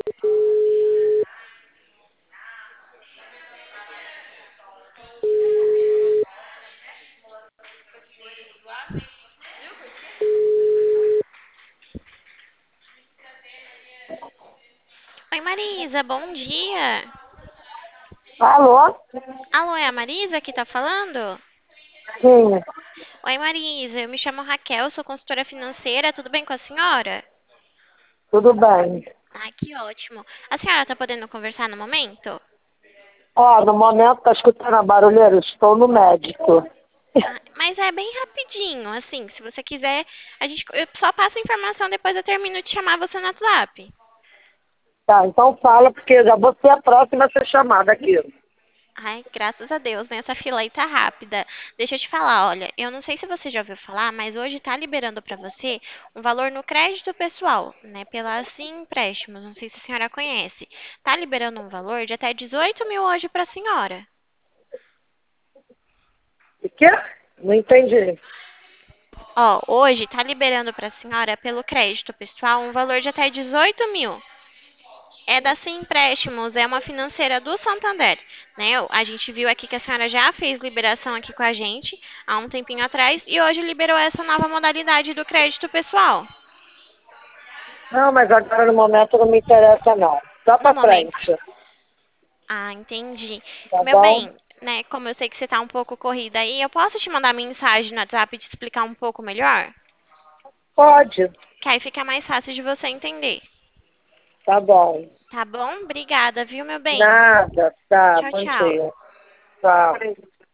Oi, Marisa, bom dia. Alô? Alô, é a Marisa que tá falando? Sim, Oi, Marisa, eu me chamo Raquel, sou consultora financeira, tudo bem com a senhora? tudo bem. Ai, que ótimo. A senhora tá podendo conversar no momento? Ó, no momento tá escutando a barulheira, estou no médico. Ah, mas é bem rapidinho, assim, se você quiser, eu só passo a informação, depois eu termino de chamar você no WhatsApp. Tá, então fala, porque já vou ser a próxima a ser chamada aqui. Ai, graças a Deus, né? Essa fila aí tá rápida. Deixa eu te falar, olha, eu não sei se você já ouviu falar, mas hoje tá liberando pra você um valor no crédito pessoal, né? Pela Assim Empréstimos, não sei se a senhora conhece. Tá liberando um valor de até 18 mil hoje pra senhora. O quê? Não entendi. Ó, hoje tá liberando pra senhora pelo crédito pessoal um valor de até 18 mil. É da Sim Empréstimos, é uma financeira do Santander, né? A gente viu aqui que a senhora já fez liberação aqui com a gente há um tempinho atrás e hoje liberou essa nova modalidade do crédito pessoal. Não, mas agora no momento não me interessa não. Só No pra momento. frente, Ah, entendi. tá Meu bom? bem, né? Como eu sei que você tá um pouco corrida aí, eu posso te mandar mensagem no WhatsApp e te explicar um pouco melhor? Pode, Que aí fica mais fácil de você entender. tá bom. Tá bom? Obrigada, viu, meu bem? Nada, tá, Tchau, bom tchau. dia. Tchau.